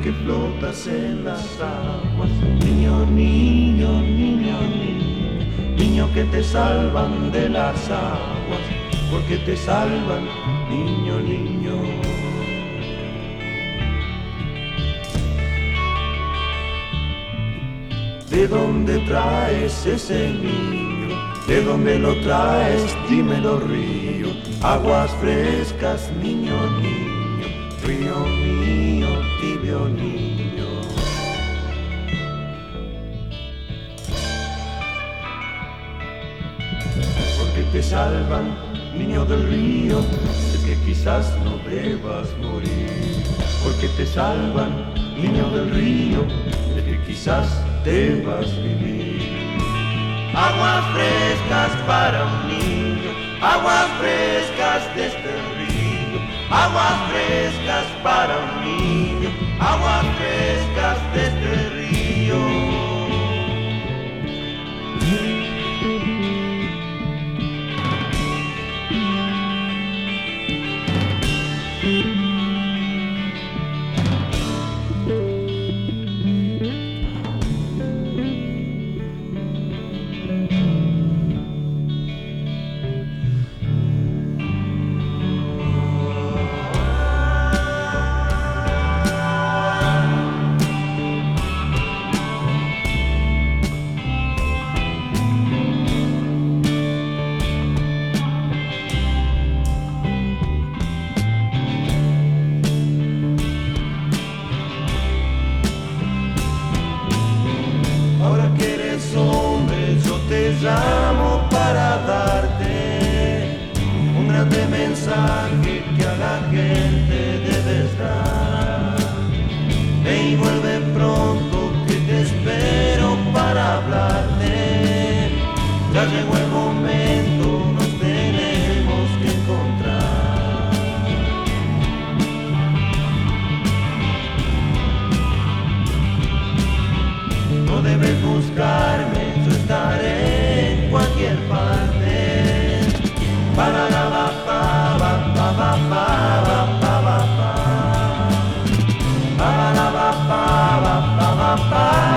que flotas en las aguas. Niño, niño, niño, niño, niño que te salvan de las aguas, porque te salvan, niño, niño. ¿De dónde traes ese niño? ¿De dónde lo traes? Dímelo, río. Aguas frescas, niño, niño, río mío, tibio niño. Porque te salvan, niño del río, es que quizás no debas morir. Porque te salvan, niño del río, es que quizás debas vivir. Aguas frescas para un niño, aguas frescas de este río. Aguas frescas para un niño, aguas frescas de este río. Llamo para darte un grande mensaje que a la gente debes dar. Ven y vuelve pronto que te espero para hablarte. Ya llegó el momento, nos tenemos que encontrar. No debes buscarme, yo estaré cualquier parte. Para la ba ba ba ba ba ba ba ba ba. Para la ba ba ba ba ba ba.